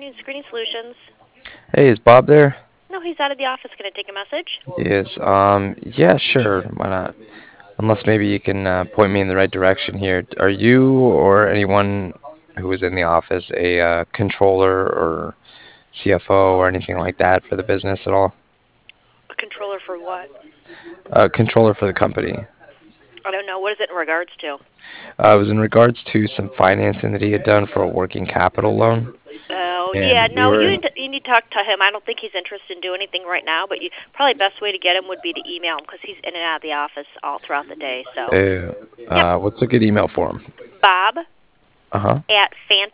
Screening Solutions. Hey, is Bob there? No, he's out of the office. Can I take a message? Yes. Yeah, sure. Why not? Unless maybe you can point me in the right direction here. Are you or anyone who is in the office a controller or CFO or anything like that for the business at all? A controller for what? Controller for the company. I don't know. What is it in regards to? It was in regards to some financing that he had done for a working capital loan, Oh, yeah. and we No, were you in. need to, you need to talk to him. I don't think he's interested in doing anything right now, but probably best way to get him would be to email him because he's in and out of the office all throughout the day. So, yep. What's a good email for him? Bob Uh-huh. at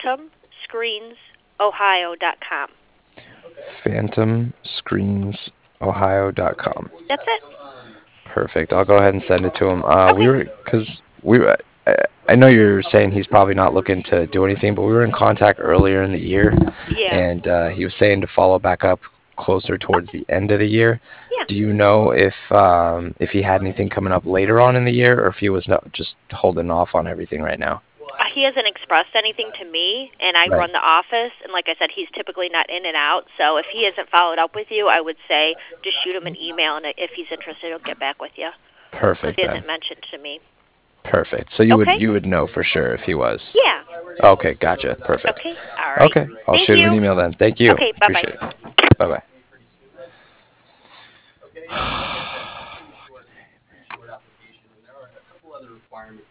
phantomscreensohio.com. PhantomScreensOhio.com. That's it. Perfect. I'll go ahead and send it to him. Okay. Because we were, I know you're saying he's probably not looking to do anything, but we were in contact earlier in the year, Yeah. and he was saying to follow back up closer towards Okay. the end of the year. Yeah. Do you know if he had anything coming up later on in the year, or if he was not just holding off on everything right now? He hasn't expressed anything to me, and I Right. run the office. And like I said, he's typically not in and out. So if he hasn't followed up with you, I would say just shoot him an email, and if he's interested, he'll get back with you because Perfect he then. hasn't mentioned to me. Perfect. So you would Okay? you would know for sure if he was. Yeah. Okay, gotcha. Perfect. Okay. All right. Okay, I'll Thank shoot him an you. email then. Thank you. Okay. Bye bye. Appreciate it. Bye bye.